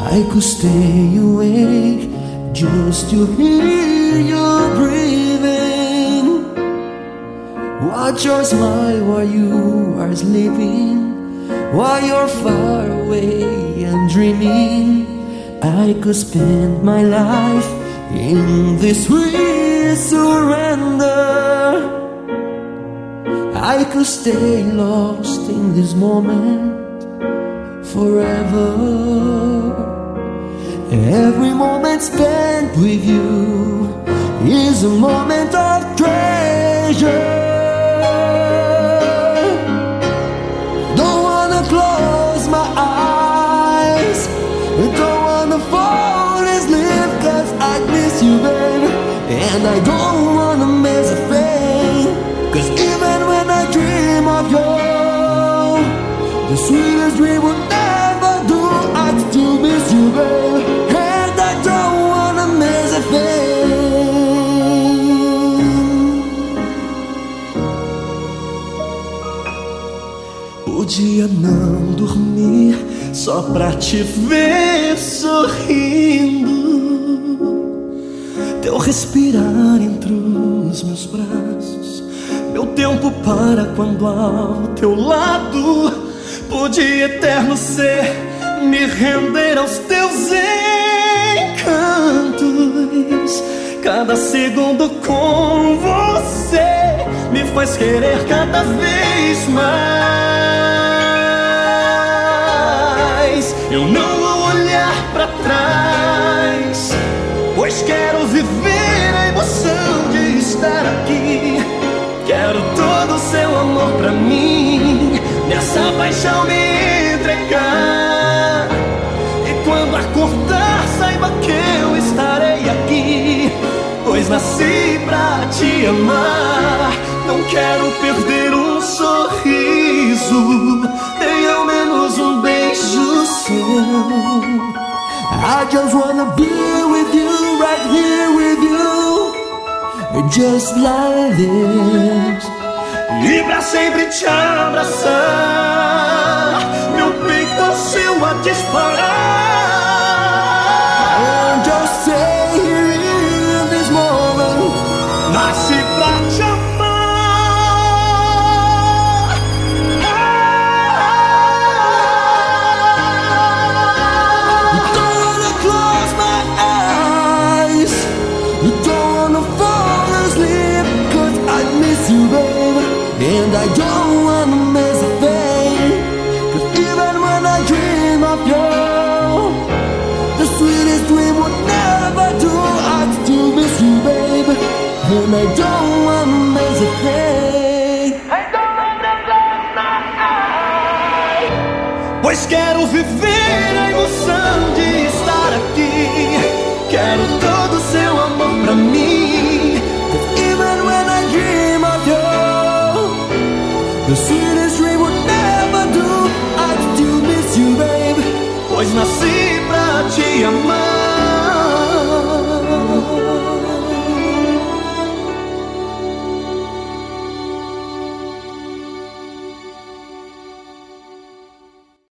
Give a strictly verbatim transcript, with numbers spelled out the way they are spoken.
I could stay awake just to hear you breathing. Watch your smile while you are sleeping, while you're far away and dreaming. I could spend my life in this sweet surrender. I could stay lost in this moment forever. Every moment spent with you is a moment of treasure. Don't wanna close my eyes, don't wanna fall asleep, cause I miss you, baby. And I don't wanna miss a thing, cause even when I dream of you, the sweetest dream would never do. I still miss you, baby, and I don't wanna miss a thing. Podia não dormir só pra te ver sorrindo, teu respirar entre os meus braços, meu tempo para quando ao teu lado. Podia eterno ser, me render aos teus encantos. Cada segundo com você me faz querer cada vez mais. Eu não vou olhar pra trás, pois quero viver a emoção de estar aqui. Quero todo o seu amor pra mim, nessa paixão me entregar. E quando acordar, saiba que eu estarei aqui, pois nasci pra te amar. Não quero perder um sorriso, nem ao menos um beijo seu. I just wanna be with you, right here with you, just like this. E pra sempre te abraçar, meu peito é o seu a disparar. And just stay here in this moment, nasci pra te amar. Don't wanna close my eyes, don't wanna fall asleep, cause I miss you, baby, and I don't wanna miss a thing. Cause even when I dream of you, the sweetest dream would never do. I still miss you, baby, and I don't wanna miss a thing. I don't wanna close my eyes, pois quero viver a emoção de estar aqui. Quero todo o seu amor pra mim. Cause even when I dream of you, the sweetest dream would never do. I still miss you, baby, pois nasci pra te amar.